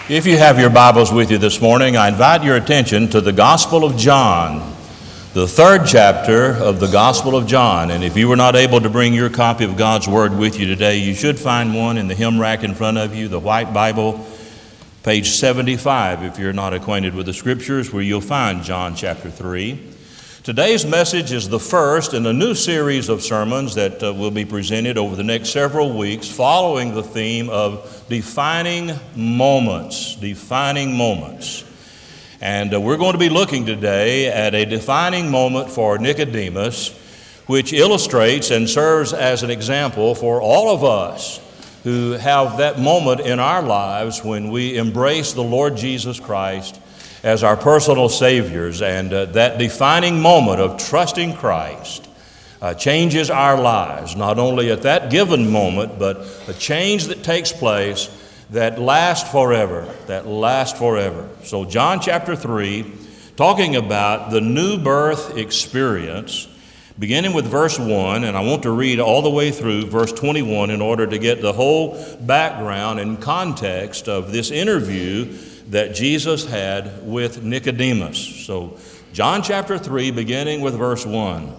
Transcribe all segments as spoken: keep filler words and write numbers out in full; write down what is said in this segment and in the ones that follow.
If you have your Bibles with you this morning, I invite your attention to the Gospel of John, the third chapter of the Gospel of John. And if you were not able to bring your copy of God's Word with you today, you should find one in the hymn rack in front of you, the white Bible, page seventy-five, if you're not acquainted with the Scriptures, where you'll find John chapter three. Today's message is the first in a new series of sermons that uh, will be presented over the next several weeks following the theme of defining moments, defining moments. And uh, we're going to be looking today at a defining moment for Nicodemus, which illustrates and serves as an example for all of us who have that moment in our lives when we embrace the Lord Jesus Christ as our personal saviors, and uh, that defining moment of trusting Christ uh, changes our lives, not only at that given moment, but a change that takes place that lasts forever, that lasts forever. So John chapter three, talking about the new birth experience, beginning with verse one, and I want to read all the way through verse twenty-one in order to get the whole background and context of this interview that Jesus had with Nicodemus. So John chapter three, beginning with verse one.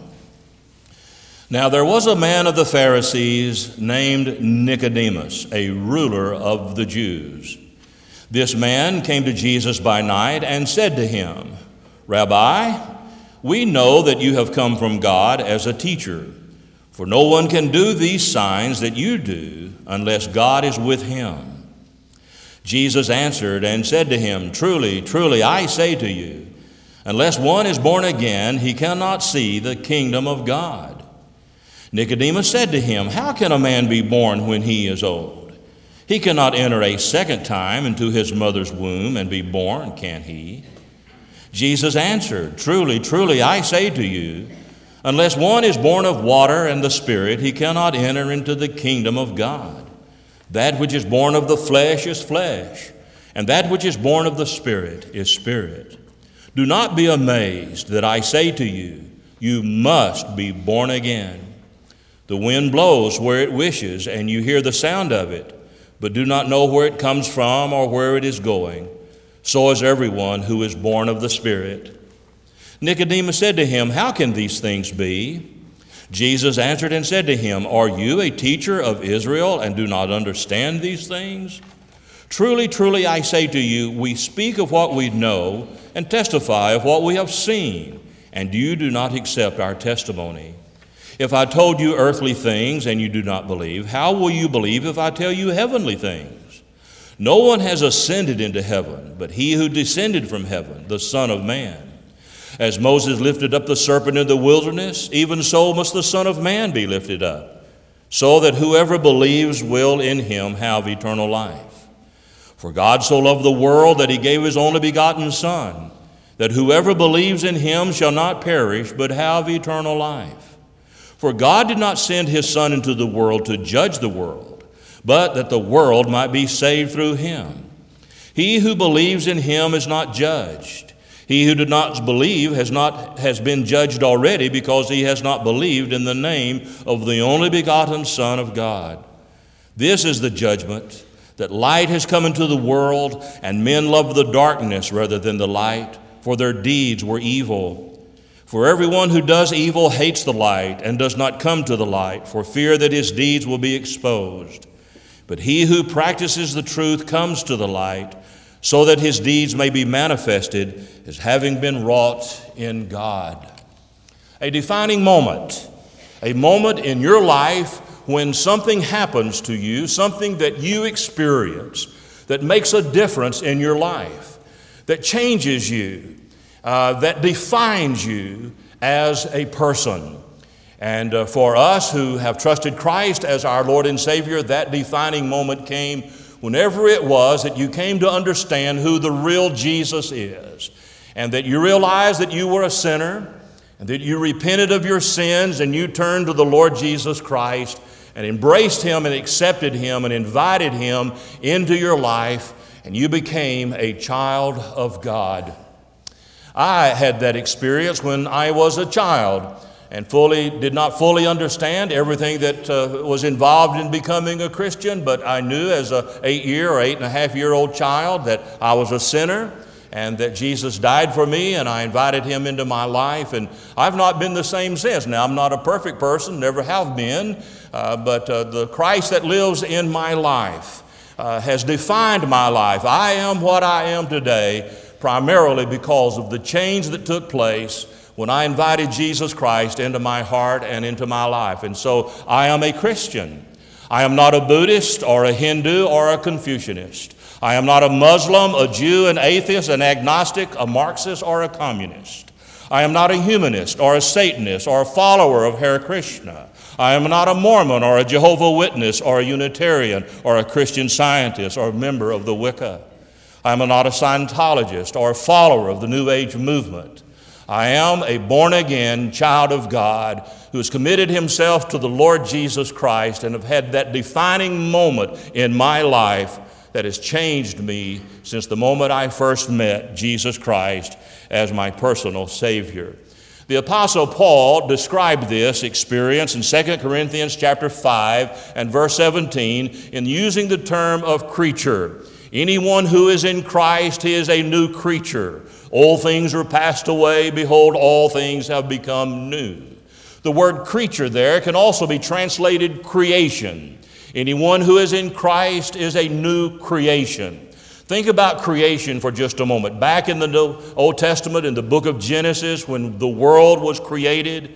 Now there was a man of the Pharisees named Nicodemus, a ruler of the Jews. This man came to Jesus by night and said to him, Rabbi, we know that you have come from God as a teacher, for no one can do these signs that you do unless God is with him. Jesus answered and said to him, Truly, truly, I say to you, unless one is born again, he cannot see the kingdom of God. Nicodemus said to him, How can a man be born when he is old? He cannot enter a second time into his mother's womb and be born, can he? Jesus answered, Truly, truly, I say to you, unless one is born of water and the Spirit, he cannot enter into the kingdom of God. That which is born of the flesh is flesh, and that which is born of the Spirit is spirit. Do not be amazed that I say to you, you must be born again. The wind blows where it wishes, and you hear the sound of it, but do not know where it comes from or where it is going. So is everyone who is born of the Spirit. Nicodemus said to him, How can these things be? Jesus answered and said to him, Are you a teacher of Israel and do not understand these things? Truly, truly, I say to you, we speak of what we know and testify of what we have seen, and you do not accept our testimony. If I told you earthly things and you do not believe, how will you believe if I tell you heavenly things? No one has ascended into heaven, but he who descended from heaven, the Son of Man. As Moses lifted up the serpent in the wilderness, even so must the Son of Man be lifted up, so that whoever believes will in him have eternal life. For God so loved the world that he gave his only begotten Son, that whoever believes in him shall not perish, but have eternal life. For God did not send his Son into the world to judge the world, but that the world might be saved through him. He who believes in him is not judged. He who did not believe has not has been judged already, because he has not believed in the name of the only begotten Son of God. This is the judgment, that light has come into the world, and men love the darkness rather than the light, for their deeds were evil. For everyone who does evil hates the light and does not come to the light, for fear that his deeds will be exposed. But he who practices the truth comes to the light, so that his deeds may be manifested as having been wrought in God. A defining moment, a moment in your life when something happens to you, something that you experience that makes a difference in your life, that changes you, uh, that defines you as a person. And uh, for us who have trusted Christ as our Lord and Savior, that defining moment came whenever it was that you came to understand who the real Jesus is, and that you realized that you were a sinner, and that you repented of your sins, and you turned to the Lord Jesus Christ and embraced him and accepted him and invited him into your life, and you became a child of God. I had that experience when I was a child. and fully did not fully understand everything that uh, was involved in becoming a Christian, but I knew as a eight-year or eight and a half year old child that I was a sinner and that Jesus died for me, and I invited him into my life, and I've not been the same since. Now, I'm not a perfect person, never have been, uh, but uh, the Christ that lives in my life uh, has defined my life. I am what I am today primarily because of the change that took place when I invited Jesus Christ into my heart and into my life. And so I am a Christian. I am not a Buddhist or a Hindu or a Confucianist. I am not a Muslim, a Jew, an atheist, an agnostic, a Marxist, or a communist. I am not a humanist or a Satanist or a follower of Hare Krishna. I am not a Mormon or a Jehovah's Witness or a Unitarian or a Christian Scientist or a member of the Wicca. I am not a Scientologist or a follower of the New Age movement. I am a born-again child of God who has committed himself to the Lord Jesus Christ and have had that defining moment in my life that has changed me since the moment I first met Jesus Christ as my personal Savior. The Apostle Paul described this experience in Second Corinthians chapter five and verse seventeen in using the term of creature. Anyone who is in Christ, he is a new creature. Old things are passed away. Behold, all things have become new. The word creature there can also be translated creation. Anyone who is in Christ is a new creation. Think about creation for just a moment. Back in the Old Testament, in the book of Genesis, when the world was created,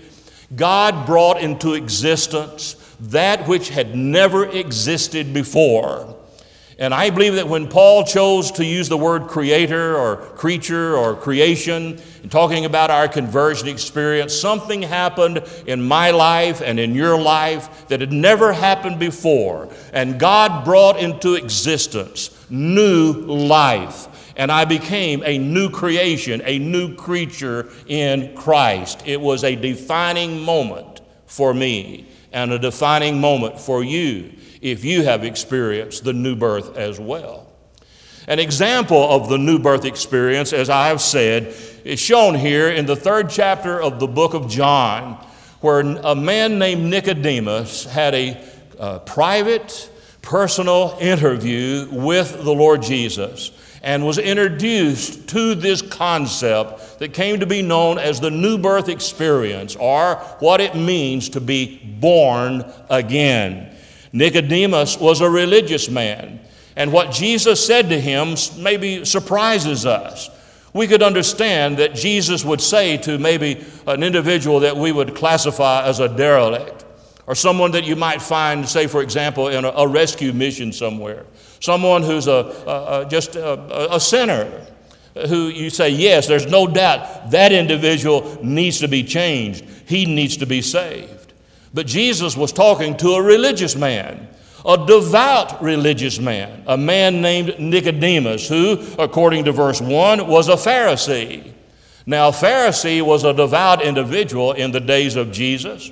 God brought into existence that which had never existed before. And I believe that when Paul chose to use the word creator or creature or creation, in talking about our conversion experience, something happened in my life and in your life that had never happened before. And God brought into existence new life. And I became a new creation, a new creature in Christ. It was a defining moment for me and a defining moment for you, if you have experienced the new birth as well. An example of the new birth experience, as I have said, is shown here in the third chapter of the book of John, where a man named Nicodemus had a uh, private, personal interview with the Lord Jesus and was introduced to this concept that came to be known as the new birth experience, or what it means to be born again. Nicodemus was a religious man, and what Jesus said to him maybe surprises us. We could understand that Jesus would say to maybe an individual that we would classify as a derelict, or someone that you might find, say, for example, in a, a rescue mission somewhere, someone who's a, a, a just a, a sinner, who you say, yes, there's no doubt that individual needs to be changed. He needs to be saved. But Jesus was talking to a religious man, a devout religious man, a man named Nicodemus, who, according to verse one, was a Pharisee. Now, a Pharisee was a devout individual in the days of Jesus,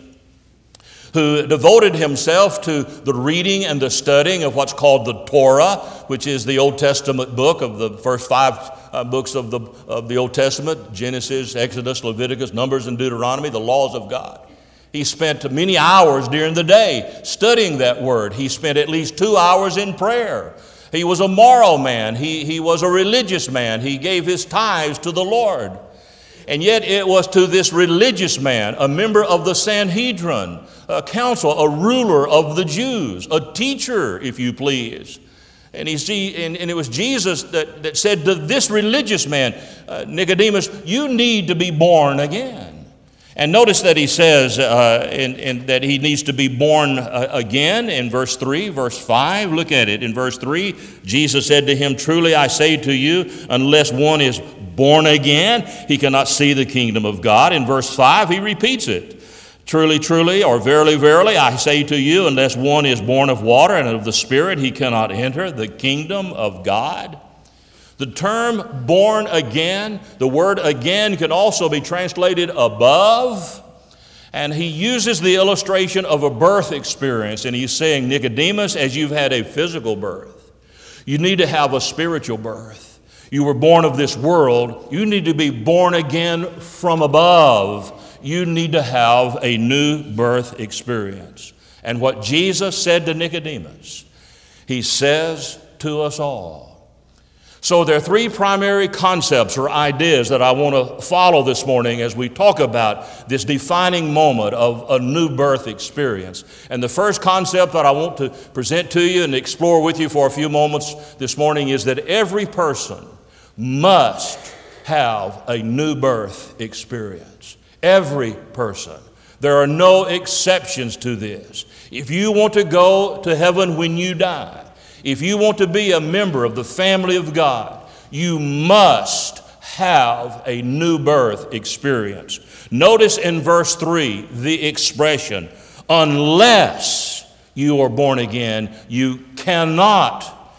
who devoted himself to the reading and the studying of what's called the Torah, which is the Old Testament book of the first five uh, books of the, of the Old Testament, Genesis, Exodus, Leviticus, Numbers, and Deuteronomy, the laws of God. He spent many hours during the day studying that word. He spent at least two hours in prayer. He was a moral man. He, he was a religious man. He gave his tithes to the Lord. And yet it was to this religious man, a member of the Sanhedrin, a council, a ruler of the Jews, a teacher, if you please. And, he see, and, and it was Jesus that, that said to this religious man, uh, Nicodemus, you need to be born again. And notice that he says uh, in, in, that he needs to be born uh, again in verse three, verse five. Look at it. In verse three, Jesus said to him, truly I say to you, unless one is born again, he cannot see the kingdom of God. In verse five, he repeats it. Truly, truly, or verily, verily, I say to you, unless one is born of water and of the Spirit, he cannot enter the kingdom of God. The term born again, the word again can also be translated above. And he uses the illustration of a birth experience. And he's saying, Nicodemus, as you've had a physical birth, you need to have a spiritual birth. You were born of this world. You need to be born again from above. you need to have a new birth experience. And what Jesus said to Nicodemus, he says to us all. So there are three primary concepts or ideas that I want to follow this morning as we talk about this defining moment of a new birth experience. And the first concept that I want to present to you and explore with you for a few moments this morning is that every person must have a new birth experience. Every person. There are no exceptions to this. If you want to go to heaven when you die, if you want to be a member of the family of God, you must have a new birth experience. Notice in verse three the expression, unless you are born again, you cannot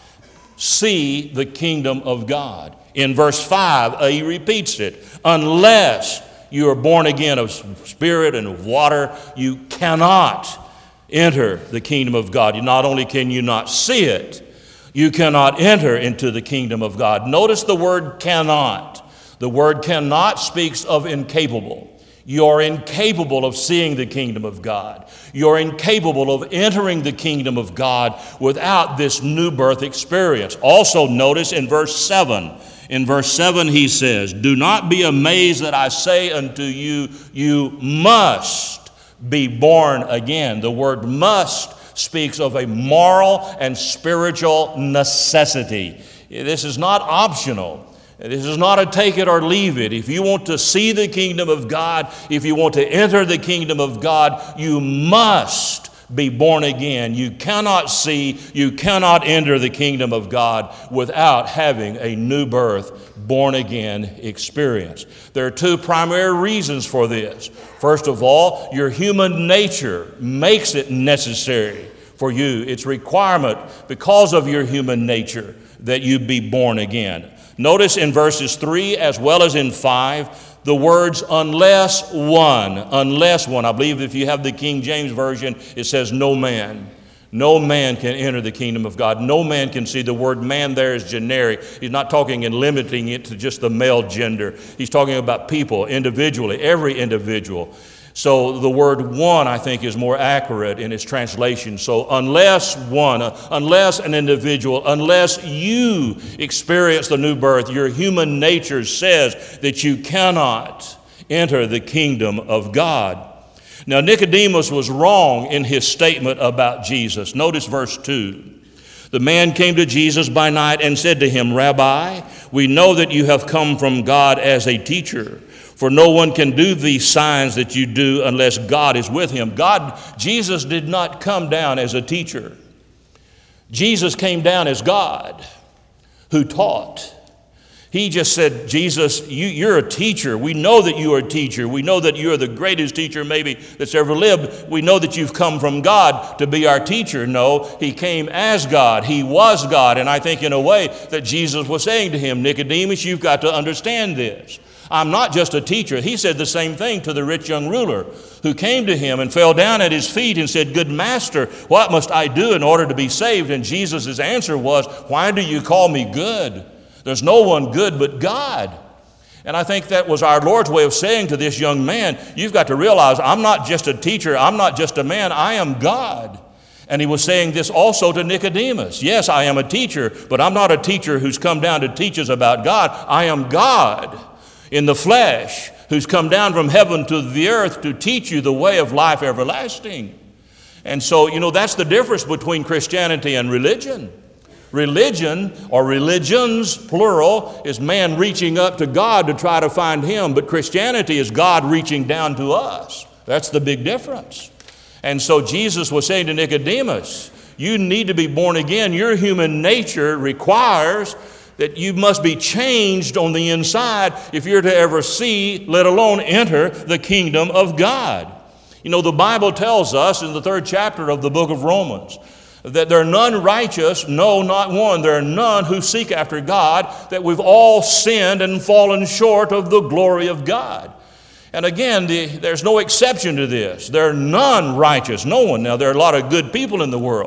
see the kingdom of God. In verse five, uh, he repeats it, unless you are born again of spirit and of water, you cannot enter the kingdom of God. Not only can you not see it, you cannot enter into the kingdom of God. Notice the word cannot. The word cannot speaks of incapable. You're incapable of seeing the kingdom of God. You're incapable of entering the kingdom of God without this new birth experience. Also notice in verse seven, in verse seven he says, do not be amazed that I say unto you, you must be born again. The word must speaks of a moral and spiritual necessity. This is not optional. This is not a take it or leave it. If you want to see the kingdom of God, if you want to enter the kingdom of God, you must be born again. You cannot see, you cannot enter the kingdom of God without having a new birth, born again experience. There are two primary reasons for this. First of all, your human nature makes it necessary for you. It's requirement because of your human nature that you be born again. Notice in verses three as well as in five, the words unless one, unless one. I believe if you have the King James Version, it says no man. No man can enter the kingdom of God. No man can see. The word man there is generic. He's not talking and limiting it to just the male gender. He's talking about people individually, every individual. So the word one, I think, is more accurate in its translation. So unless one, uh, unless an individual, unless you experience the new birth, your human nature says that you cannot enter the kingdom of God. Now, Nicodemus was wrong in his statement about Jesus. Notice verse two. The man came to Jesus by night and said to him, Rabbi, we know that you have come from God as a teacher. For no one can do these signs that you do unless God is with him. God, Jesus did not come down as a teacher. Jesus came down as God who taught. He just said, Jesus, you, you're a teacher. We know that you are a teacher. We know that you're the greatest teacher maybe that's ever lived. We know that you've come from God to be our teacher. No, he came as God. He was God. And I think in a way that Jesus was saying to him, Nicodemus, you've got to understand this. I'm not just a teacher. He said the same thing to the rich young ruler who came to him and fell down at his feet and said, Good master, what must I do in order to be saved? And Jesus' answer was, why do you call me good? There's no one good but God. And I think that was our Lord's way of saying to this young man, you've got to realize I'm not just a teacher. I'm not just a man. I am God. And he was saying this also to Nicodemus. Yes, I am a teacher, but I'm not a teacher who's come down to teach us about God. I am God in the flesh, who's come down from heaven to the earth to teach you the way of life everlasting. And so, you know, that's the difference between Christianity and religion. Religion, or religions, plural, is man reaching up to God to try to find him, but Christianity is God reaching down to us. That's the big difference. And so Jesus was saying to Nicodemus, you need to be born again. Your human nature requires that you must be changed on the inside if you're to ever see, let alone enter, the kingdom of God. You know, the Bible tells us in the third chapter of the book of Romans that there are none righteous, no, not one. There are none who seek after God, that we've all sinned and fallen short of the glory of God. And again, the, there's no exception to this. There are none righteous, no one. Now, there are a lot of good people in the world.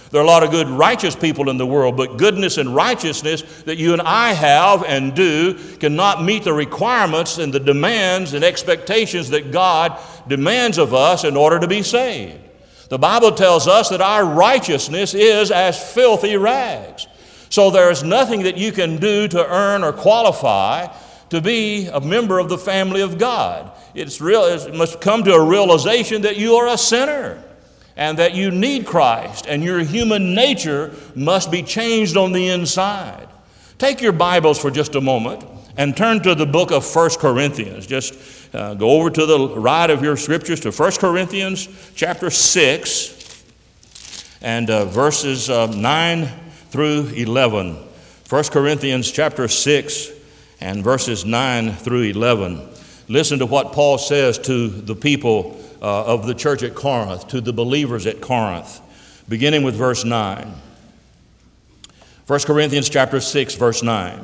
There are a lot of good righteous people in the world, but goodness and righteousness that you and I have and do cannot meet the requirements and the demands and expectations that God demands of us in order to be saved. The Bible tells us that our righteousness is as filthy rags. So there is nothing that you can do to earn or qualify to be a member of the family of God. It's real, it must come to a realization that you are a sinner and that you need Christ, and your human nature must be changed on the inside. Take your Bibles for just a moment and turn to the book of First Corinthians. Just uh, go over to the right of your scriptures to First Corinthians chapter six and uh, verses uh, nine through eleven. First Corinthians chapter six and verses nine through eleven. Listen to what Paul says to the people uh, of the church at Corinth, to the believers at Corinth, beginning with verse nine. First Corinthians chapter six, verse nine.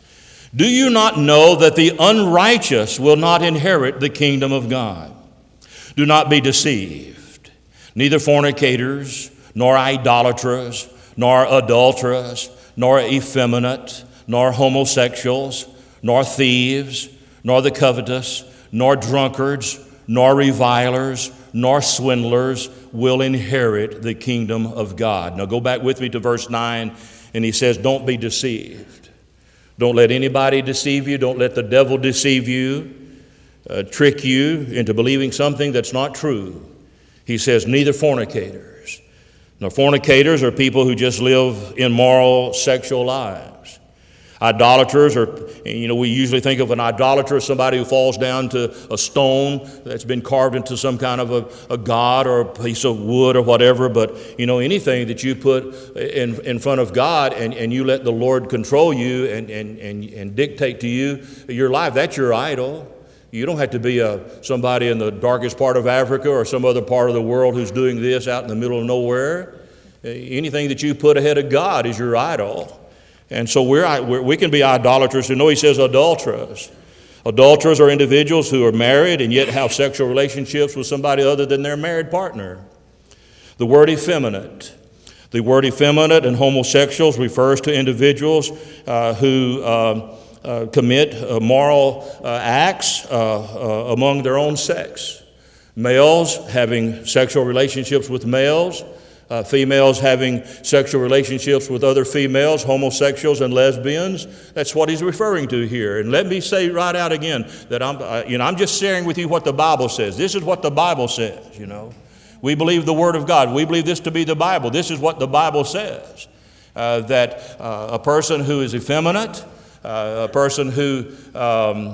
Do you not know that the unrighteous will not inherit the kingdom of God? Do not be deceived. Neither fornicators, nor idolaters, nor adulterers, nor effeminate, nor homosexuals, nor thieves, nor the covetous, nor drunkards, nor revilers, nor swindlers will inherit the kingdom of God. Now go back with me to verse nine, and he says, don't be deceived. Don't let anybody deceive you. Don't let the devil deceive you, uh, trick you into believing something that's not true. He says, neither fornicators. Now, fornicators are people who just live immoral sexual lives. Idolaters are, you know, we usually think of an idolater as somebody who falls down to a stone that's been carved into some kind of a, a god or a piece of wood or whatever. But, you know, anything that you put in, in front of God and, and you let the Lord control you and, and, and, and dictate to you your life, that's your idol. You don't have to be a, somebody in the darkest part of Africa or some other part of the world who's doing this out in the middle of nowhere. Anything that you put ahead of God is your idol. And so we're, we're, we can be idolaters. You know, he says adulterers. Adulterers are individuals who are married and yet have sexual relationships with somebody other than their married partner. The word effeminate. The word effeminate and homosexuals refers to individuals uh, who uh, uh, commit uh, moral uh, acts uh, uh, among their own sex. Males having sexual relationships with males. Uh, females having sexual relationships with other females, homosexuals and lesbians. That's what he's referring to here. And let me say right out again that I'm, uh, you know, I'm just sharing with you what the Bible says. This is what the Bible says, you know. We believe the Word of God. We believe this to be the Bible. This is what the Bible says. Uh, that uh, a person who is effeminate, uh, a person who um,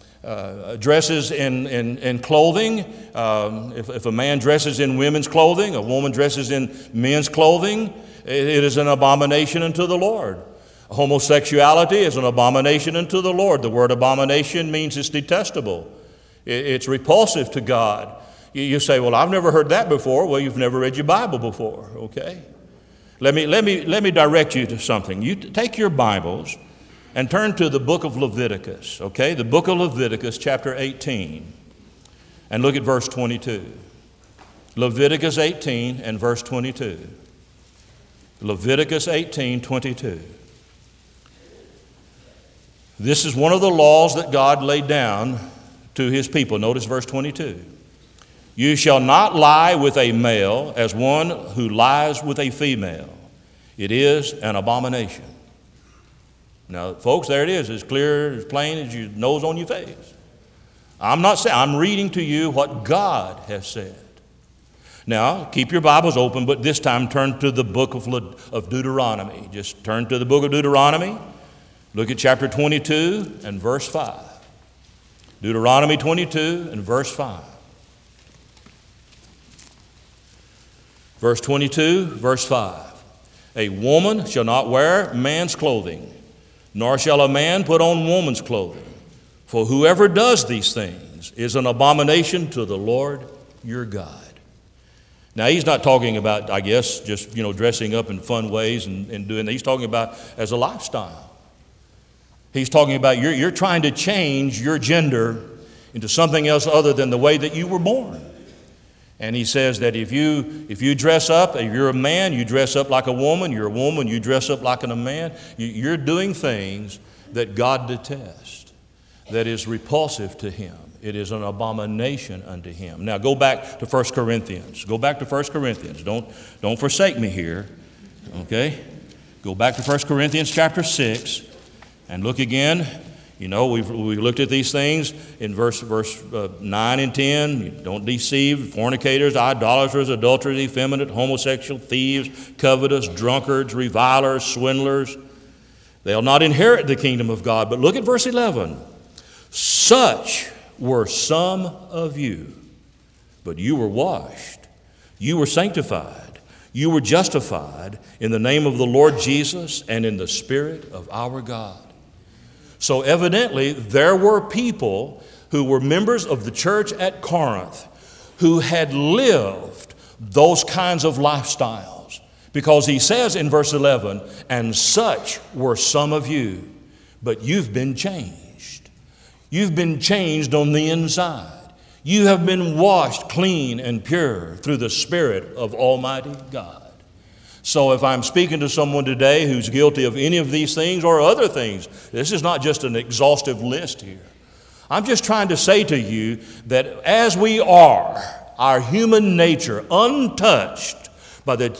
Uh, dresses in, in, in clothing. Um, if, if a man dresses in women's clothing, a woman dresses in men's clothing, it, it is an abomination unto the Lord. Homosexuality is an abomination unto the Lord. The word abomination means it's detestable. It, it's repulsive to God. You, you say, well, I've never heard that before. Well, you've never read your Bible before, okay? Let me, let me, let me direct you to something. You t- take your Bibles and turn to the book of Leviticus, okay? The book of Leviticus, chapter eighteen, and look at verse twenty-two. Leviticus eighteen and verse twenty-two. Leviticus eighteen, twenty-two. This is one of the laws that God laid down to his people. Notice verse twenty-two. You shall not lie with a male as one who lies with a female. It is an abomination. Now, folks, there it is, as clear, as plain as your nose on your face. I'm not saying, I'm reading to you what God has said. Now, keep your Bibles open, but this time turn to the book of, of Deuteronomy. Just turn to the book of Deuteronomy. Look at chapter twenty-two and verse five. Deuteronomy twenty-two and verse five. Verse twenty-two, verse five. A woman shall not wear man's clothing, nor shall a man put on woman's clothing. For whoever does these things is an abomination to the Lord your God. Now, he's not talking about, I guess, just, you know, dressing up in fun ways and, and doing that. He's talking about as a lifestyle. He's talking about you're, you're trying to change your gender into something else other than the way that you were born. And he says that if you if you dress up, if you're a man, you dress up like a woman. You're a woman, you dress up like a man. You, you're doing things that God detests, that is repulsive to him. It is an abomination unto him. Now go back to First Corinthians. Go back to First Corinthians. Don't, don't forsake me here. Okay? Go back to First Corinthians chapter six and look again. You know, we've we looked at these things in verse verse uh, nine and ten. You don't deceive, fornicators, idolaters, adulterers, effeminate, homosexual, thieves, covetous, drunkards, revilers, swindlers. They'll not inherit the kingdom of God. But look at verse eleven. Such were some of you, but you were washed, you were sanctified, you were justified in the name of the Lord Jesus and in the Spirit of our God. So evidently, there were people who were members of the church at Corinth who had lived those kinds of lifestyles. Because he says in verse eleven, and such were some of you, but you've been changed. You've been changed on the inside. You have been washed clean and pure through the Spirit of Almighty God. So if I'm speaking to someone today who's guilty of any of these things or other things, this is not just an exhaustive list here. I'm just trying to say to you that as we are, our human nature untouched by the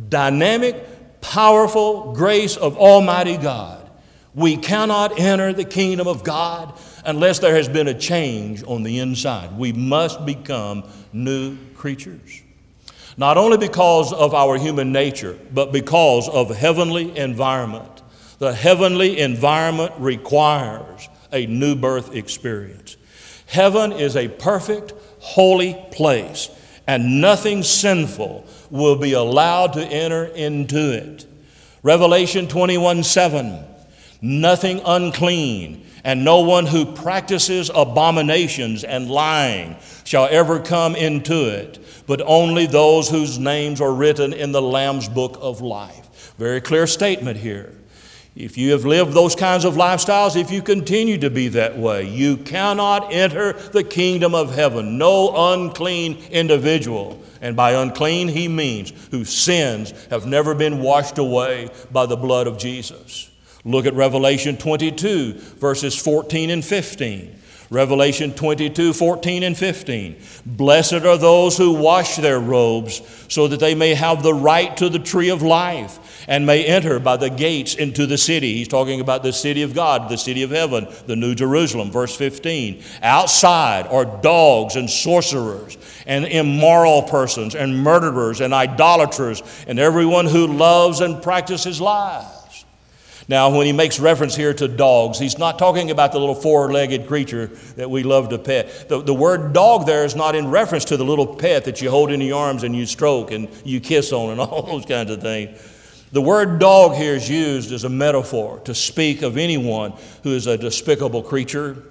dynamic, powerful grace of Almighty God, we cannot enter the kingdom of God unless there has been a change on the inside. We must become new creatures. Not only because of our human nature, but because of heavenly environment. The heavenly environment requires a new birth experience. Heaven is a perfect, holy place, and nothing sinful will be allowed to enter into it. Revelation twenty-one seven, nothing unclean, and no one who practices abominations and lying shall ever come into it, but only those whose names are written in the Lamb's book of life. Very clear statement here. If you have lived those kinds of lifestyles, if you continue to be that way, you cannot enter the kingdom of heaven. No unclean individual, and by unclean he means whose sins have never been washed away by the blood of Jesus. Look at Revelation twenty-two, verses fourteen and fifteen. Revelation twenty-two, fourteen and fifteen. Blessed are those who wash their robes so that they may have the right to the tree of life and may enter by the gates into the city. He's talking about the city of God, the city of heaven, the New Jerusalem. Verse fifteen. Outside are dogs and sorcerers and immoral persons and murderers and idolaters and everyone who loves and practices lies. Now, when he makes reference here to dogs, he's not talking about the little four-legged creature that we love to pet. The, the word dog there is not in reference to the little pet that you hold in your arms and you stroke and you kiss on and all those kinds of things. The word dog here is used as a metaphor to speak of anyone who is a despicable creature.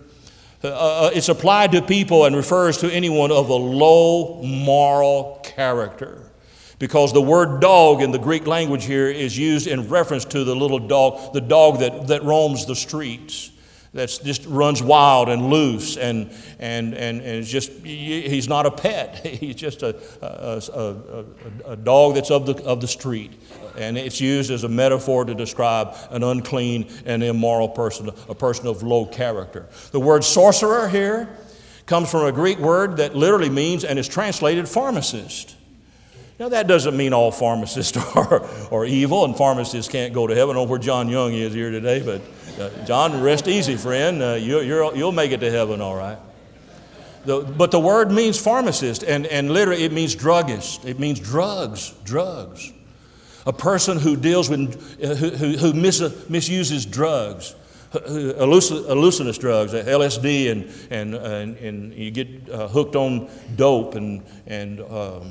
Uh, it's applied to people and refers to anyone of a low moral character. Because the word dog in the Greek language here is used in reference to the little dog, the dog that, that roams the streets, that just runs wild and loose, and and and, and it's just he's not a pet. He's just a a, a, a, a dog that's of the of the street, and it's used as a metaphor to describe an unclean and immoral person, a person of low character. The word sorcerer here comes from a Greek word that literally means and is translated pharmacist. Now, that doesn't mean all pharmacists are, are evil and pharmacists can't go to heaven. I don't know where John Young is here today, but uh, John, rest easy, friend. Uh, you, you're, you'll make it to heaven all right. The, but the word means pharmacist, and, and literally it means druggist. It means drugs, drugs. A person who deals with, uh, who, who, who mis, misuses drugs. Hallucinous drugs, L S D, and, and, and, and you get uh, hooked on dope and, and um,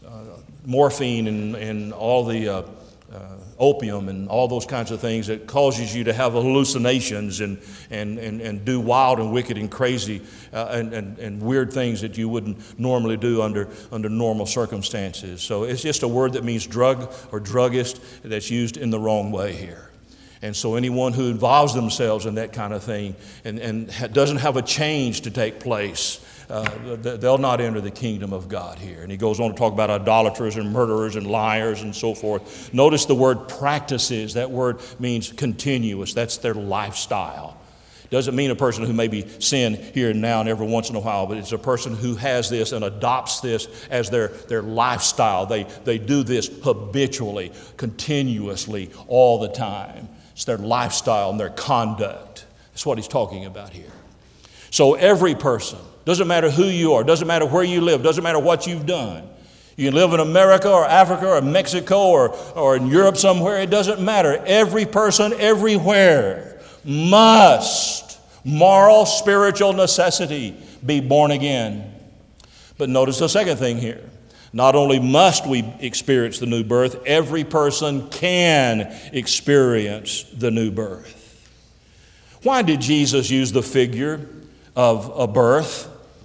morphine and, and all the uh, uh, opium and all those kinds of things that causes you to have hallucinations and, and, and, and do wild and wicked and crazy uh, and, and, and weird things that you wouldn't normally do under, under normal circumstances. So it's just a word that means drug or druggist that's used in the wrong way here. And so anyone who involves themselves in that kind of thing and, and ha- doesn't have a change to take place, uh, they'll not enter the kingdom of God here. And he goes on to talk about idolaters and murderers and liars and so forth. Notice the word practices. That word means continuous. That's their lifestyle. Doesn't mean a person who maybe sin here and now and every once in a while, but it's a person who has this and adopts this as their, their lifestyle. They, they do this habitually, continuously, all the time. It's their lifestyle and their conduct. That's what he's talking about here. So every person, doesn't matter who you are, doesn't matter where you live, doesn't matter what you've done. You can live in America or Africa or Mexico or, or in Europe somewhere, it doesn't matter. Every person everywhere must, moral, spiritual necessity, be born again. But notice the second thing here. Not only must we experience the new birth, every person can experience the new birth. Why did Jesus use the figure of a birth?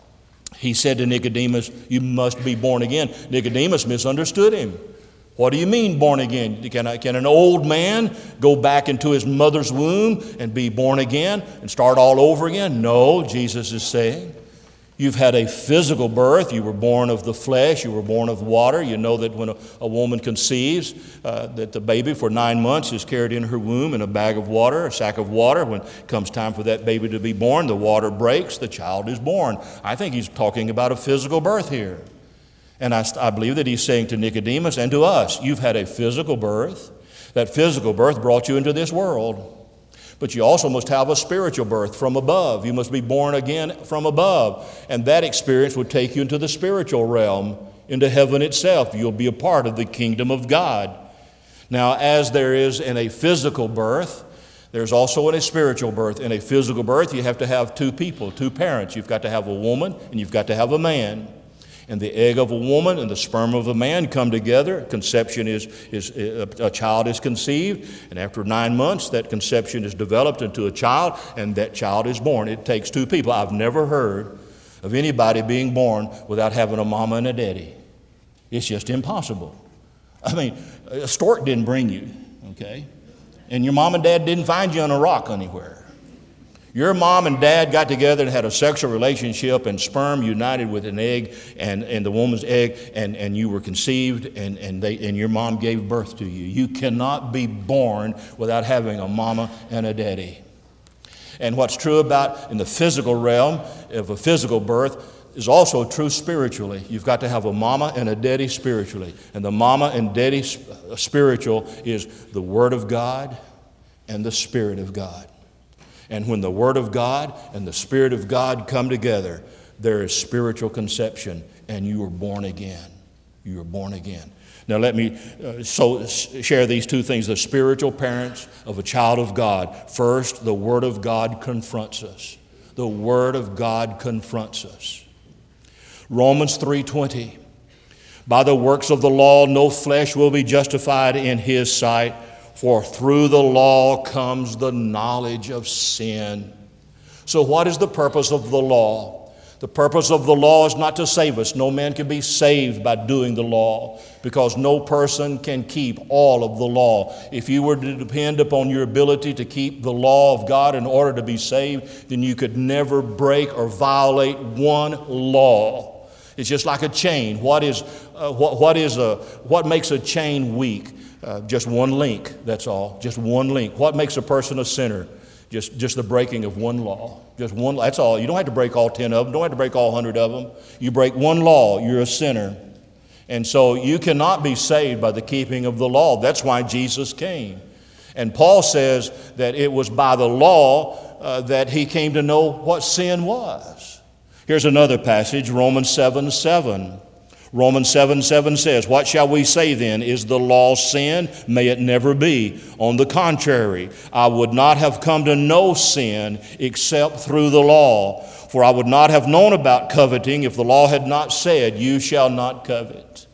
He said to Nicodemus, you must be born again. Nicodemus misunderstood him. What do you mean born again? Can, I, can an old man go back into his mother's womb and be born again and start all over again? No, Jesus is saying. You've had a physical birth. You were born of the flesh. You were born of water. You know that when a, a woman conceives, uh, that the baby for nine months is carried in her womb in a bag of water, a sack of water. When it comes time for that baby to be born, the water breaks, the child is born. I think he's talking about a physical birth here. And I, I believe that he's saying to Nicodemus and to us, you've had a physical birth. That physical birth brought you into this world. But you also must have a spiritual birth from above. You must be born again from above. And that experience would take you into the spiritual realm, into heaven itself. You'll be a part of the kingdom of God. Now, as there is in a physical birth, there's also in a spiritual birth. In a physical birth, you have to have two people, two parents. You've got to have a woman and you've got to have a man. And the egg of a woman and the sperm of a man come together. Conception is, is a child is conceived. And after nine months, that conception is developed into a child, and that child is born. It takes two people. I've never heard of anybody being born without having a mama and a daddy. It's just impossible. I mean, a stork didn't bring you, okay? And your mom and dad didn't find you on a rock anywhere. Your mom and dad got together and had a sexual relationship, and sperm united with an egg and, and the woman's egg, and, and you were conceived, and, and, they, and your mom gave birth to you. You cannot be born without having a mama and a daddy. And what's true about in the physical realm of a physical birth is also true spiritually. You've got to have a mama and a daddy spiritually. And the mama and daddy spiritual is the Word of God and the Spirit of God. And when the Word of God and the Spirit of God come together, there is spiritual conception, and you are born again. You are born again. Now let me uh, so share these two things. The spiritual parents of a child of God. First, the Word of God confronts us. The Word of God confronts us. Romans three twenty. By the works of the law, no flesh will be justified in His sight. For through the law comes the knowledge of sin. So what is the purpose of the law? The purpose of the law is not to save us. No man can be saved by doing the law, because no person can keep all of the law. If you were to depend upon your ability to keep the law of God in order to be saved, then you could never break or violate one law. It's just like a chain. What is, uh, what, what is a, what makes a chain weak? Uh, just one link, that's all. Just one link. What makes a person a sinner? Just, just the breaking of one law. Just one, that's all. You don't have to break all ten of them. Don't have to break all hundred of them. You break one law, you're a sinner. And so you cannot be saved by the keeping of the law. That's why Jesus came. And Paul says that it was by the law uh, that he came to know what sin was. Here's another passage, Romans seven seven. Romans seven seven says, what shall we say then? Is the law sin? May it never be. On the contrary, I would not have come to know sin except through the law. For I would not have known about coveting if the law had not said, you shall not covet.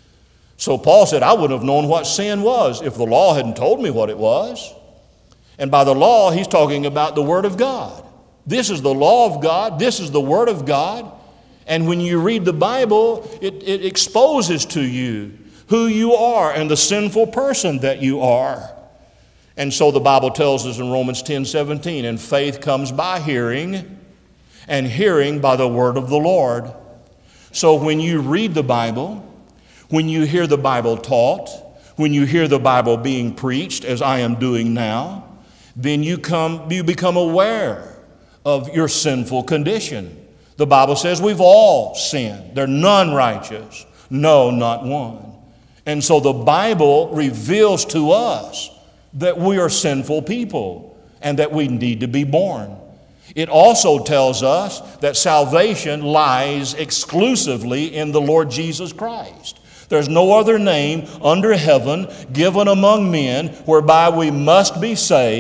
So Paul said, I wouldn't have known what sin was if the law hadn't told me what it was. And by the law, he's talking about the Word of God. This is the law of God. This is the Word of God. And when you read the Bible, it, it exposes to you who you are and the sinful person that you are. And so the Bible tells us in Romans ten seventeen, and faith comes by hearing, and hearing by the word of the Lord. So when you read the Bible, when you hear the Bible taught, when you hear the Bible being preached, as I am doing now, then you come, you become aware of your sinful condition. The Bible says we've all sinned. There's none righteous. No, not one. And so the Bible reveals to us that we are sinful people and that we need to be born. It also tells us that salvation lies exclusively in the Lord Jesus Christ. There's no other name under heaven given among men whereby we must be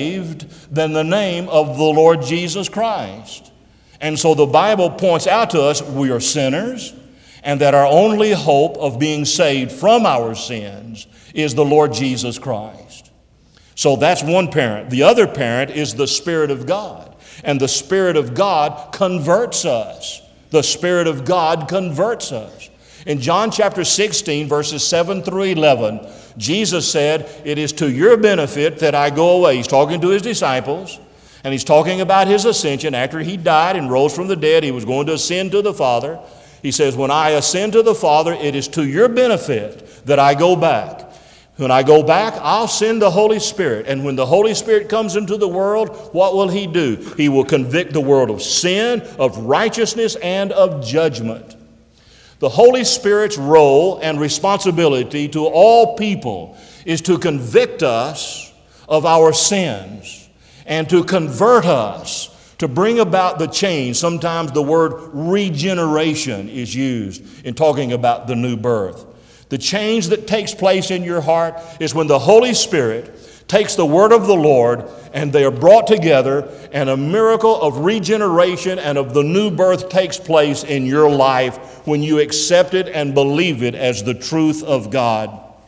saved than the name of the Lord Jesus Christ. And so the Bible points out to us we are sinners, and that our only hope of being saved from our sins is the Lord Jesus Christ. So that's one parent. The other parent is the Spirit of God. And the Spirit of God converts us. The Spirit of God converts us. In John chapter sixteen, verses seven through eleven, Jesus said, "It is to your benefit that I go away." He's talking to his disciples, and he's talking about his ascension. After he died and rose from the dead, he was going to ascend to the Father. He says, "When I ascend to the Father, it is to your benefit that I go back. When I go back, I'll send the Holy Spirit. And when the Holy Spirit comes into the world, what will he do? He will convict the world of sin, of righteousness, and of judgment." The Holy Spirit's role and responsibility to all people is to convict us of our sins and to convert us, to bring about the change. Sometimes the word regeneration is used in talking about the new birth. The change that takes place in your heart is when the Holy Spirit takes the word of the Lord and they are brought together, and a miracle of regeneration and of the new birth takes place in your life when you accept it and believe it as the truth of God.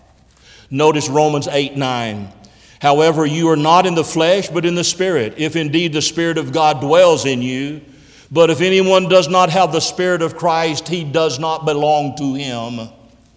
Notice Romans eight nine. "However, you are not in the flesh, but in the Spirit, if indeed the Spirit of God dwells in you. But if anyone does not have the Spirit of Christ, he does not belong to him."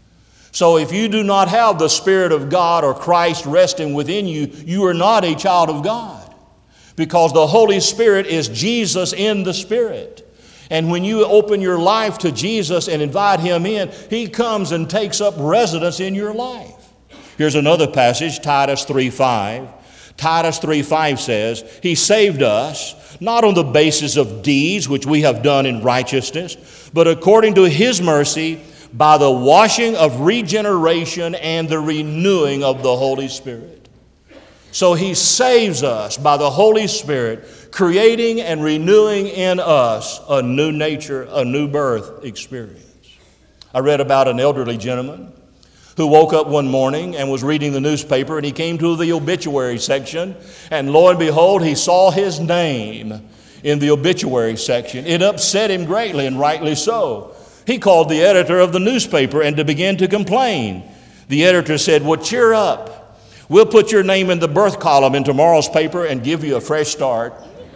So if you do not have the Spirit of God or Christ resting within you, you are not a child of God, because the Holy Spirit is Jesus in the Spirit. And when you open your life to Jesus and invite him in, he comes and takes up residence in your life. Here's another passage, Titus three five. Titus three five says, "He saved us, not on the basis of deeds which we have done in righteousness, but according to his mercy, by the washing of regeneration and the renewing of the Holy Spirit." So he saves us by the Holy Spirit, creating and renewing in us a new nature, a new birth experience. I read about an elderly gentleman who woke up one morning and was reading the newspaper, and he came to the obituary section, and lo and behold, he saw his name in the obituary section. It upset him greatly, and rightly so. He called the editor of the newspaper and to begin to complain. The editor said, "Well, cheer up. We'll put your name in the birth column in tomorrow's paper and give you a fresh start."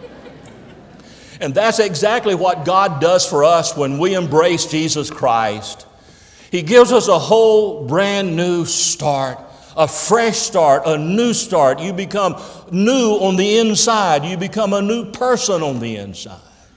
And that's exactly what God does for us when we embrace Jesus Christ. He gives us a whole brand new start, a fresh start, a new start. You become new on the inside. You become a new person on the inside.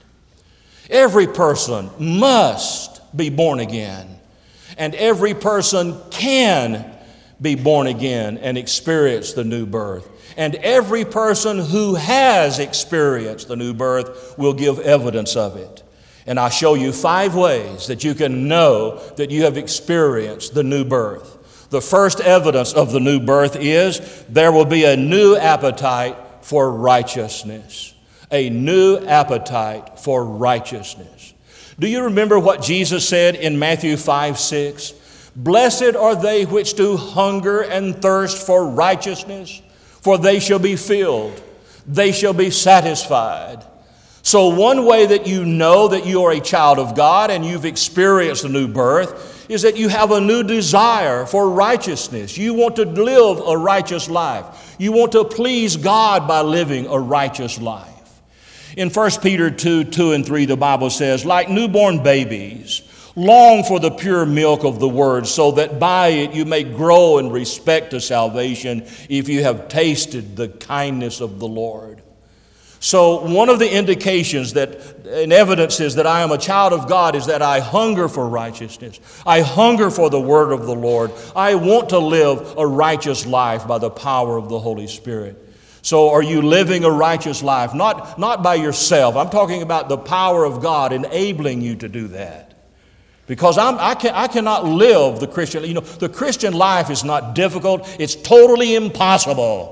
Every person must be born again, and every person can be born again and experience the new birth. And every person who has experienced the new birth will give evidence of it. And I'll show you five ways that you can know that you have experienced the new birth. The first evidence of the new birth is there will be a new appetite for righteousness. A new appetite for righteousness. Do you remember what Jesus said in Matthew five six? "Blessed are they which do hunger and thirst for righteousness, for they shall be filled. They shall be satisfied." So one way that you know that you are a child of God and you've experienced the new birth is that you have a new desire for righteousness. You want to live a righteous life. You want to please God by living a righteous life. In First Peter two, two and three, the Bible says, "Like newborn babies, long for the pure milk of the word, so that by it you may grow in respect to salvation, if you have tasted the kindness of the Lord." So one of the indications that, and evidences that I am a child of God is that I hunger for righteousness. I hunger for the word of the Lord. I want to live a righteous life by the power of the Holy Spirit. So are you living a righteous life? Not, not by yourself. I'm talking about the power of God enabling you to do that. Because I'm, I, can, I cannot live the Christian, you know, the Christian life is not difficult. It's totally impossible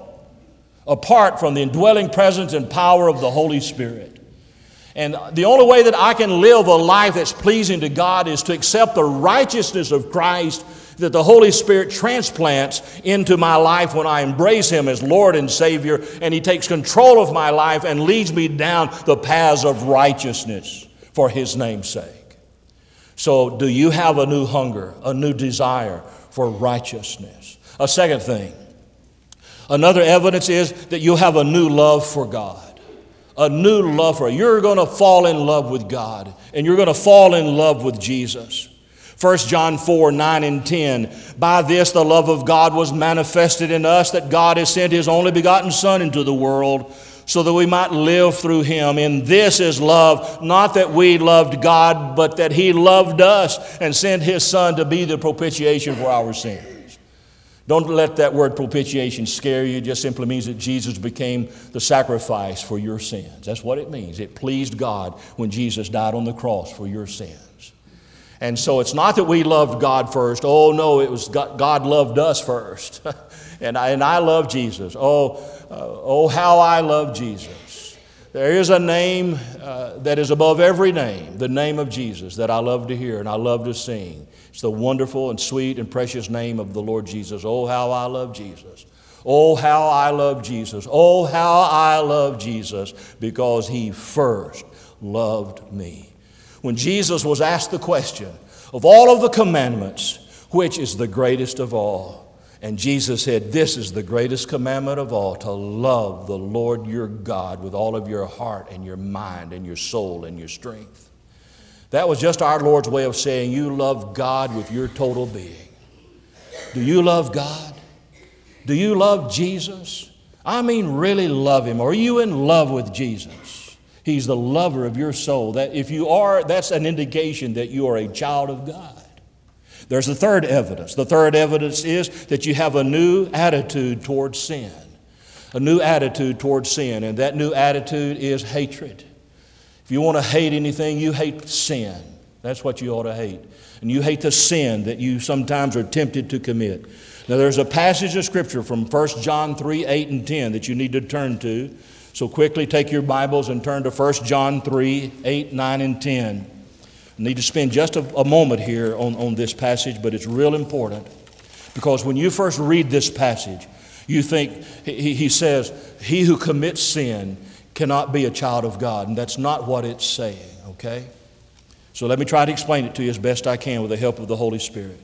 apart from the indwelling presence and power of the Holy Spirit. And the only way that I can live a life that's pleasing to God is to accept the righteousness of Christ that the Holy Spirit transplants into my life when I embrace Him as Lord and Savior, and He takes control of my life and leads me down the paths of righteousness for His name's sake. So do you have a new hunger, a new desire for righteousness? A second thing, another evidence is that you have a new love for God. A new love for, you're going to fall in love with God, and you're going to fall in love with Jesus. First John four, nine and ten, by this the love of God was manifested in us, that God has sent His only begotten Son into the world, so that we might live through Him. And this is love, not that we loved God, but that He loved us and sent His Son to be the propitiation for our sins. Don't let that word propitiation scare you. It just simply means that Jesus became the sacrifice for your sins. That's what it means. It pleased God when Jesus died on the cross for your sins. And so it's not that we loved God first. Oh, no, it was God, God loved us first. and, I, and I love Jesus. Oh, uh, oh, how I love Jesus. There is a name uh, that is above every name, the name of Jesus, that I love to hear and I love to sing. It's the wonderful and sweet and precious name of the Lord Jesus. Oh, how I love Jesus. Oh, how I love Jesus. Oh, how I love Jesus, because He first loved me. When Jesus was asked the question, of all of the commandments, which is the greatest of all? And Jesus said, this is the greatest commandment of all, to love the Lord your God with all of your heart and your mind and your soul and your strength. That was just our Lord's way of saying you love God with your total being. Do you love God? Do you love Jesus? I mean really love Him. Are you in love with Jesus? He's the lover of your soul. That if you are, that's an indication that you are a child of God. There's the third evidence. The third evidence is that you have a new attitude towards sin. A new attitude towards sin, and that new attitude is hatred. If you want to hate anything, you hate sin. That's what you ought to hate. And you hate the sin that you sometimes are tempted to commit. Now there's a passage of Scripture from First John three, eight and ten that you need to turn to. So quickly take your Bibles and turn to First John three, eight, nine, and ten. I need to spend just a, a moment here on, on this passage, but it's real important. Because when you first read this passage, you think, he, he says, he who commits sin cannot be a child of God. And that's not what it's saying, okay? So let me try to explain it to you as best I can with the help of the Holy Spirit.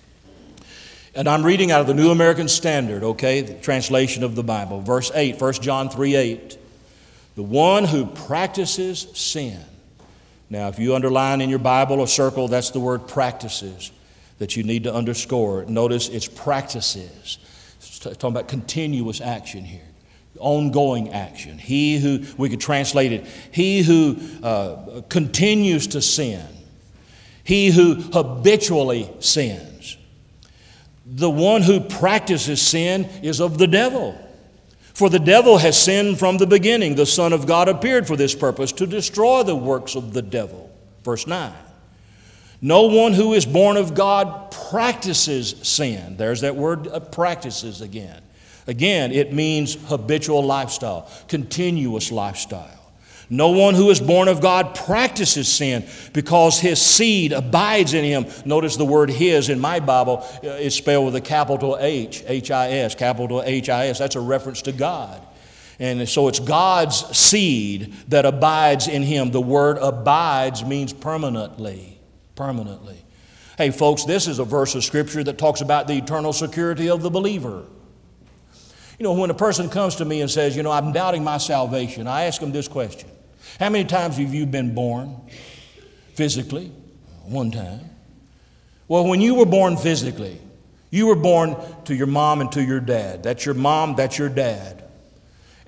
And I'm reading out of the New American Standard, okay, the translation of the Bible. Verse eight, First John three, eight. The one who practices sin. Now, if you underline in your Bible or circle, that's the word practices that you need to underscore. Notice it's practices. It's talking about continuous action here. Ongoing action. He who, we could translate it, he who uh, continues to sin. He who habitually sins. The one who practices sin is of the devil. For the devil has sinned from the beginning. The Son of God appeared for this purpose, to destroy the works of the devil. Verse nine. No one who is born of God practices sin. There's that word, uh, practices again. Again, it means habitual lifestyle, continuous lifestyle. No one who is born of God practices sin, because his seed abides in him. Notice the word his in my Bible is spelled with a capital H, H I S, capital H I S. That's a reference to God. And so it's God's seed that abides in him. The word abides means permanently, permanently. Hey folks, this is a verse of Scripture that talks about the eternal security of the believer. You know, when a person comes to me and says, you know, I'm doubting my salvation, I ask them this question. How many times have you been born physically? One time. Well, when you were born physically, you were born to your mom and to your dad. That's your mom, that's your dad.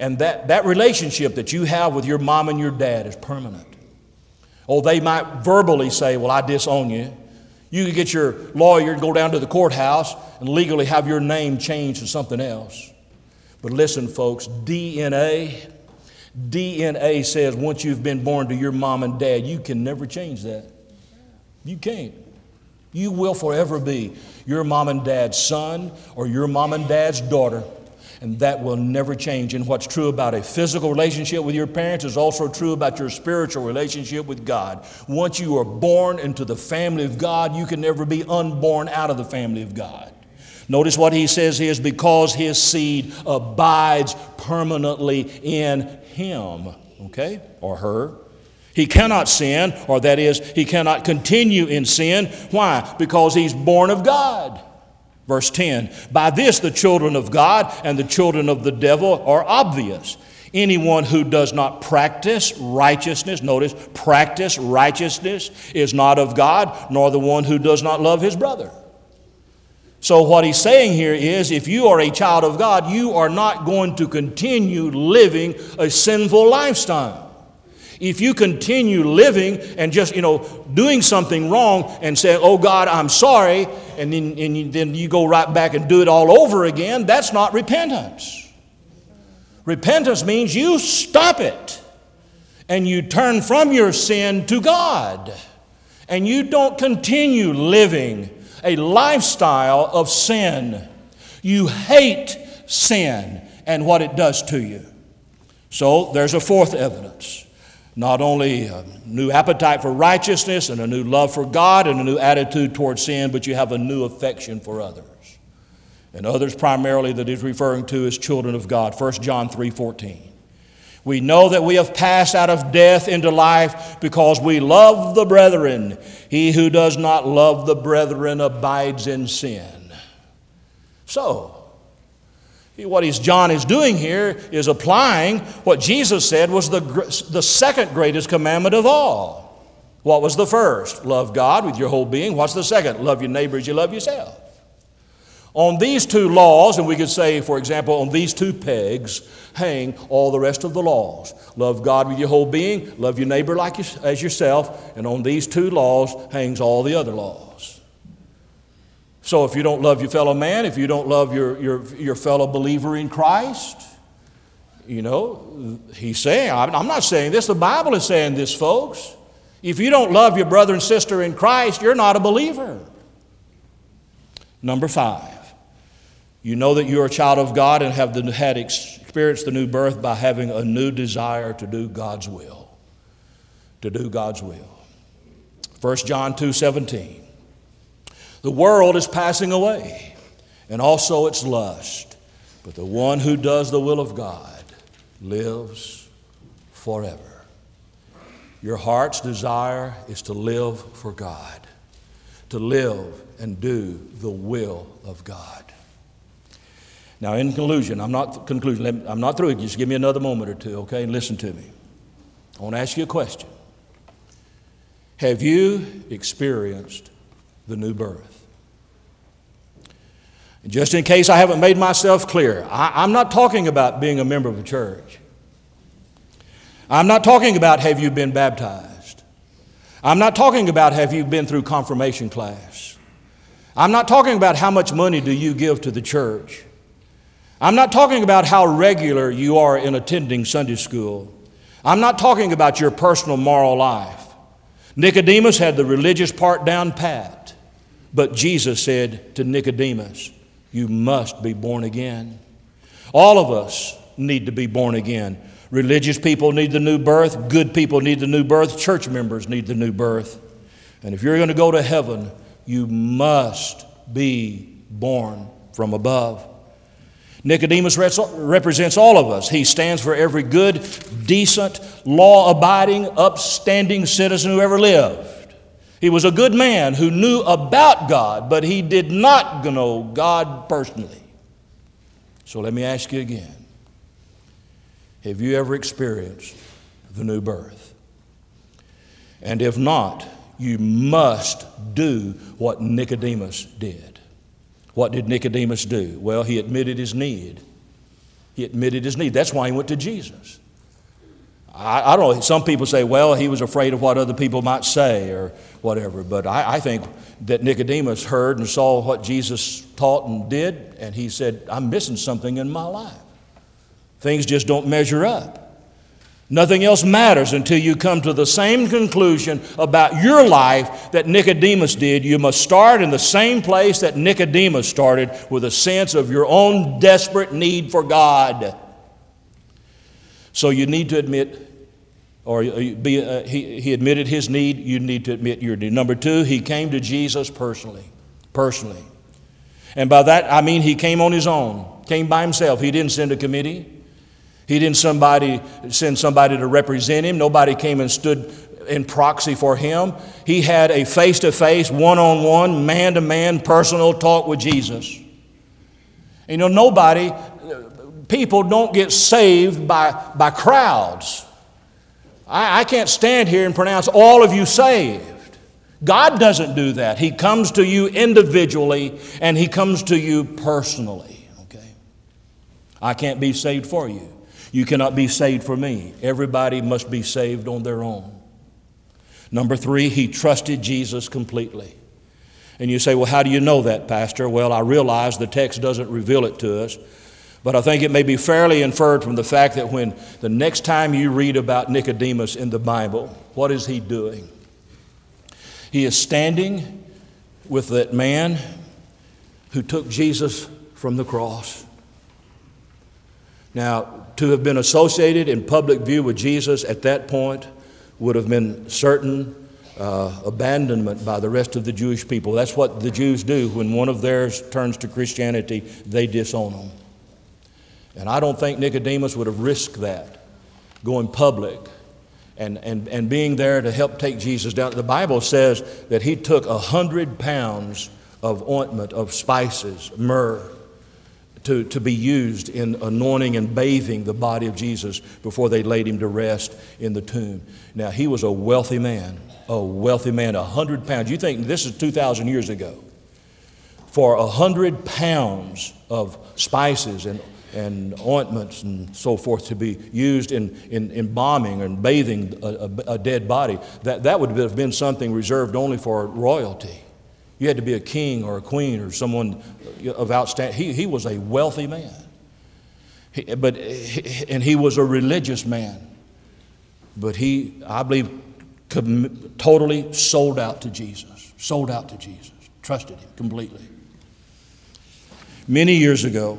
And that, that relationship that you have with your mom and your dad is permanent. Oh, they might verbally say, well, I disown you. You could get your lawyer and go down to the courthouse and legally have your name changed to something else. But listen, folks, D N A, D N A says once you've been born to your mom and dad, you can never change that. You can't. You will forever be your mom and dad's son or your mom and dad's daughter. And that will never change. And what's true about a physical relationship with your parents is also true about your spiritual relationship with God. Once you are born into the family of God, you can never be unborn out of the family of God. Notice what he says is because his seed abides permanently in him, okay, or her. He cannot sin, or that is, he cannot continue in sin. Why? Because he's born of God. Verse ten, by this the children of God and the children of the devil are obvious. Anyone who does not practice righteousness, notice, practice righteousness is not of God, nor the one who does not love his brother. So what he's saying here is, if you are a child of God, you are not going to continue living a sinful lifestyle. If you continue living and just, you know, doing something wrong and say, oh God, I'm sorry, and then, and you, then you go right back and do it all over again, that's not repentance. Repentance means you stop it and you turn from your sin to God. And you don't continue living a lifestyle of sin. You hate sin and what it does to you. So there's a fourth evidence. Not only a new appetite for righteousness and a new love for God and a new attitude towards sin, but you have a new affection for others. And others primarily that he's referring to as children of God. First John three fourteen. We know that we have passed out of death into life because we love the brethren. He who does not love the brethren abides in sin. So, what is John is doing here is applying what Jesus said was the, the second greatest commandment of all. What was the first? Love God with your whole being. What's the second? Love your neighbor as you love yourself. On these two laws, and we could say, for example, on these two pegs hang all the rest of the laws. Love God with your whole being, love your neighbor like you, as yourself, and on these two laws hangs all the other laws. So if you don't love your fellow man, if you don't love your, your, your fellow believer in Christ, you know, he's saying, I'm not saying this, the Bible is saying this, folks. If you don't love your brother and sister in Christ, you're not a believer. Number five, you know that you're a child of God and have the, had experienced the new birth by having a new desire to do God's will. To do God's will. First John two seventeen. The world is passing away, and also its lust. But the one who does the will of God lives forever. Your heart's desire is to live for God, to live and do the will of God. Now, in conclusion, I'm not conclusion. I'm not through. Just give me another moment or two, okay? And listen to me. I want to ask you a question. Have you experienced the new birth? And just in case I haven't made myself clear, I, I'm not talking about being a member of a church. I'm not talking about have you been baptized. I'm not talking about have you been through confirmation class. I'm not talking about how much money do you give to the church. I'm not talking about how regular you are in attending Sunday school. I'm not talking about your personal moral life. Nicodemus had the religious part down pat, but Jesus said to Nicodemus, you must be born again. All of us need to be born again. Religious people need the new birth. Good people need the new birth. Church members need the new birth. And if you're going to go to heaven, you must be born from above. Nicodemus represents all of us. He stands for every good, decent, law-abiding, upstanding citizen who ever lived. He was a good man who knew about God, but he did not know God personally. So let me ask you again. Have you ever experienced the new birth? And if not, you must do what Nicodemus did. What did Nicodemus do? Well, he admitted his need. He admitted his need. That's why he went to Jesus. I, I don't know. Some people say, well, he was afraid of what other people might say or whatever. But I, I think that Nicodemus heard and saw what Jesus taught and did, and he said, I'm missing something in my life. Things just don't measure up. Nothing else matters until you come to the same conclusion about your life that Nicodemus did. You must start in the same place that Nicodemus started, with a sense of your own desperate need for God. So you need to admit, or be, uh, he, he admitted his need, you need to admit your need. Number two, he came to Jesus personally. Personally. And by that I mean he came on his own, came by himself. He didn't send a committee. He didn't somebody send somebody to represent him. Nobody came and stood in proxy for him. He had a face-to-face, one-on-one, man-to-man, personal talk with Jesus. You know, nobody, people don't get saved by, by crowds. I, I can't stand here and pronounce all of you saved. God doesn't do that. He comes to you individually, and he comes to you personally. Okay? I can't be saved for you. You cannot be saved for me. Everybody must be saved on their own. Number three, he trusted Jesus completely. And you say, well, how do you know that, Pastor? Well, I realize the text doesn't reveal it to us, but I think it may be fairly inferred from the fact that when the next time you read about Nicodemus in the Bible, what is he doing? He is standing with that man who took Jesus from the cross. Now, to have been associated in public view with Jesus at that point would have been certain uh, abandonment by the rest of the Jewish people. That's what the Jews do. When one of theirs turns to Christianity, they disown them. And I don't think Nicodemus would have risked that, going public and, and, and being there to help take Jesus down. The Bible says that he took a hundred pounds of ointment, of spices, myrrh, To, to be used in anointing and bathing the body of Jesus before they laid him to rest in the tomb. Now, he was a wealthy man, a wealthy man, a hundred pounds. You think this is two thousand years ago. For a hundred pounds of spices and, and ointments and so forth to be used in, in embalming and bathing a, a, a dead body, that, that would have been something reserved only for royalty. You had to be a king or a queen or someone of outstanding. He, he was a wealthy man. He, but, and he was a religious man. But he, I believe, totally sold out to Jesus. Sold out to Jesus. Trusted him completely. Many years ago,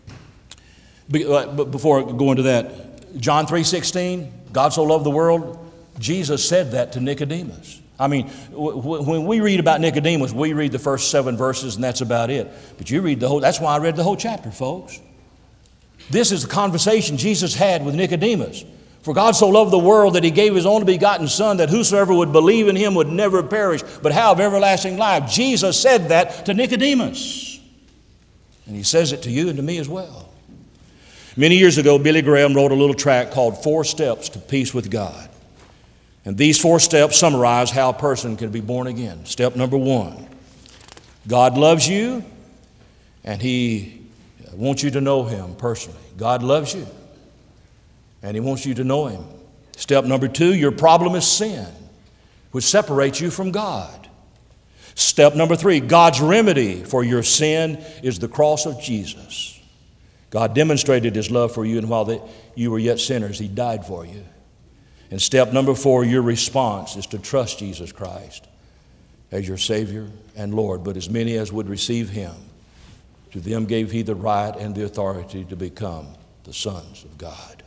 but before I go into that, John three sixteen, God so loved the world, Jesus said that to Nicodemus. I mean, when we read about Nicodemus, we read the first seven verses and that's about it. But you read the whole, that's why I read the whole chapter, folks. This is the conversation Jesus had with Nicodemus. For God so loved the world that he gave his only begotten Son, that whosoever would believe in him would never perish, but have everlasting life. Jesus said that to Nicodemus. And he says it to you and to me as well. Many years ago, Billy Graham wrote a little tract called Four Steps to Peace with God. And these four steps summarize how a person can be born again. Step number one, God loves you, and he wants you to know him personally. God loves you, and he wants you to know him. Step number two, your problem is sin, which separates you from God. Step number three, God's remedy for your sin is the cross of Jesus. God demonstrated his love for you, and while they, you were yet sinners, he died for you. And step number four, your response is to trust Jesus Christ as your Savior and Lord. But as many as would receive him, to them gave he the right and the authority to become the sons of God.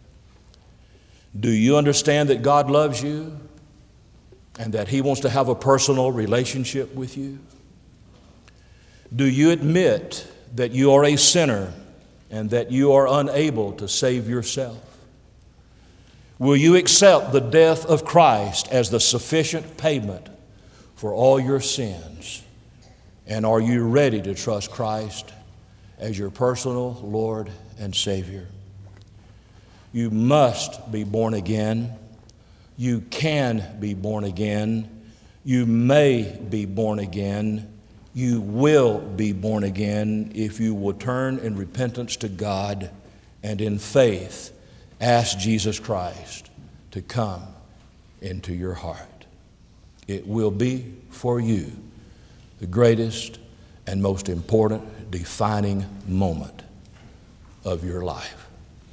Do you understand that God loves you and that he wants to have a personal relationship with you? Do you admit that you are a sinner and that you are unable to save yourself? Will you accept the death of Christ as the sufficient payment for all your sins? And are you ready to trust Christ as your personal Lord and Savior? You must be born again. You can be born again. You may be born again. You will be born again if you will turn in repentance to God and in faith ask Jesus Christ to come into your heart. It will be for you the greatest and most important defining moment of your life.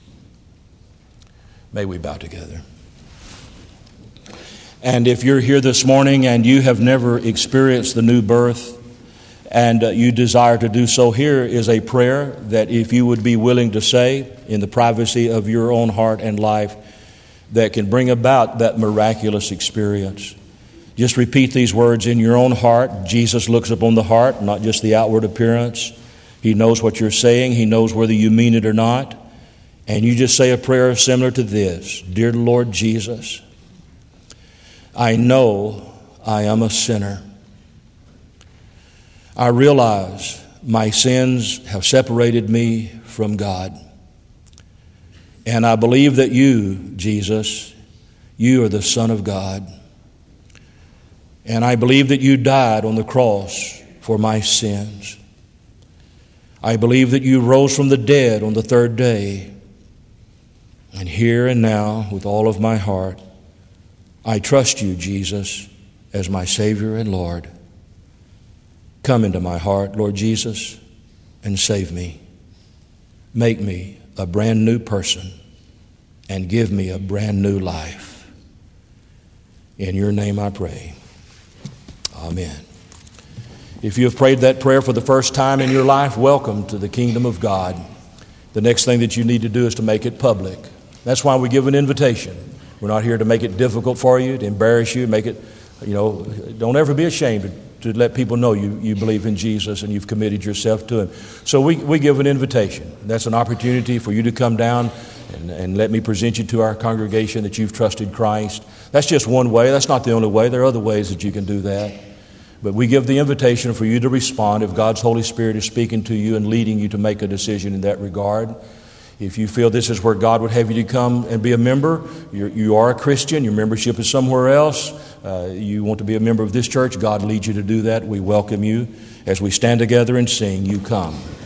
May we bow together. And if you're here this morning and you have never experienced the new birth and uh, you desire to do so, here is a prayer that if you would be willing to say in the privacy of your own heart and life that can bring about that miraculous experience. Just repeat these words in your own heart. Jesus looks upon the heart, not just the outward appearance. He knows what you're saying. He knows whether you mean it or not. And you just say a prayer similar to this. Dear Lord Jesus, I know I am a sinner. I realize my sins have separated me from God. And I believe that you, Jesus, you are the Son of God. And I believe that you died on the cross for my sins. I believe that you rose from the dead on the third day. And here and now, with all of my heart, I trust you, Jesus, as my Savior and Lord. Come into my heart, Lord Jesus, and save me. Make me a brand new person and give me a brand new life. In your name I pray. Amen. If you have prayed that prayer for the first time in your life, welcome to the kingdom of God. The next thing that you need to do is to make it public. That's why we give an invitation. We're not here to make it difficult for you, to embarrass you, make it, you know, don't ever be ashamed to, to let people know you, you believe in Jesus and you've committed yourself to Him. So we, we give an invitation. That's an opportunity for you to come down and, and let me present you to our congregation that you've trusted Christ. That's just one way. That's not the only way. There are other ways that you can do that. But we give the invitation for you to respond if God's Holy Spirit is speaking to you and leading you to make a decision in that regard. If you feel this is where God would have you to come and be a member, you're, you are a Christian, your membership is somewhere else, uh, you want to be a member of this church, God leads you to do that. We welcome you as we stand together and sing, You Come.